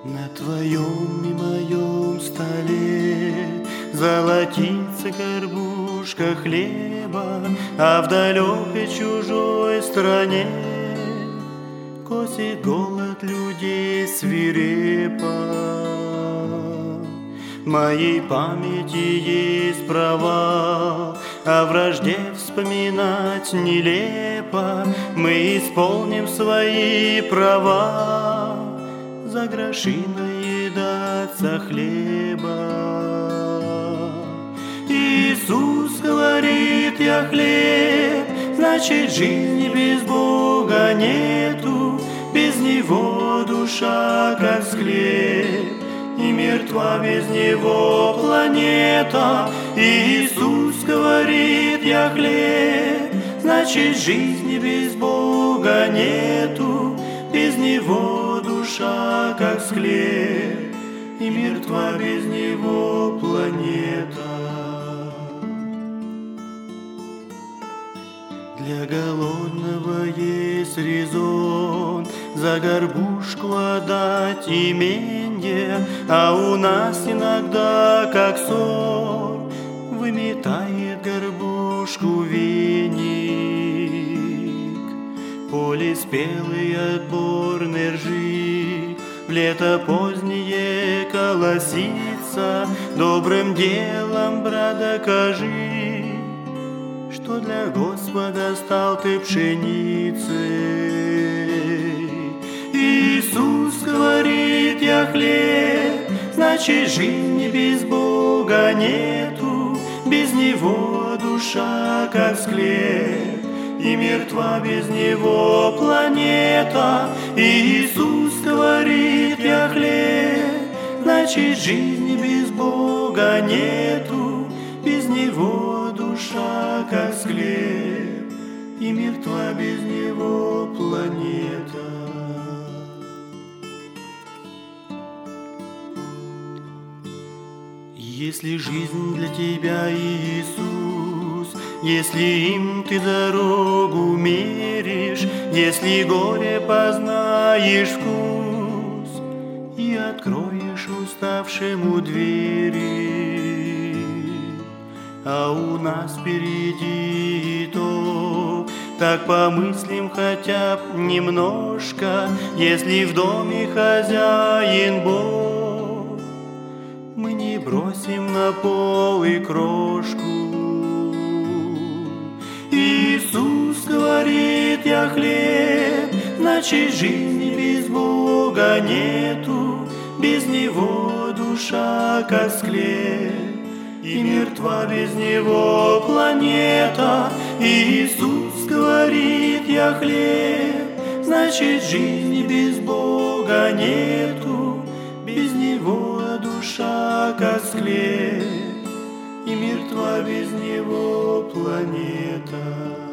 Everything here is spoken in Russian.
На твоем и моем столе золотится горбушка хлеба, а в далекой чужой стране косит голод людей свирепо. В моей памяти есть права, о вражде вспоминать нелепо. Мы исполним свои права, за гроши наедаться хлеба. Иисус говорит: я хлеб, значит жизни без Бога нету. Без Него душа как склеп, и мертва без Него планета. Иисус говорит: я хлеб, значит жизни без Бога нету. Без Него душа как склеп, и мертва без Него планета. Для голодного есть резон за горбушку отдать именье, а у нас иногда, как ссор, выметает горбушку веник. Поле спелый отборной ржи в лето позднее колосится. Добрым делом, брат, докажи, что для Господа стал ты пшеницей. Иисус говорит: я хлеб, значит жизни без Бога нету. Без Него душа как склеп, и мертва без Него планета. Иисус говорит: я хлеб, значит жизни без Бога нету. Без Него душа как склеп, и мертва без Него планета. Если жизнь для тебя Иисус, если им ты дорогу меришь, если горе познаешь вкус и откроешь уставшему двери, а у нас впереди итог, так помыслим хотя б немножко. Если в доме хозяин Бог, мы не бросим на пол и крошку. Иисус говорит: я хлеб, значит жизни без Бога нету. Без Него душа как склеп, и мертва без Него планета. Иисус говорит: я хлеб, значит жизни без Бога нету. Без Него душа как склеп, и мертва без Него планета.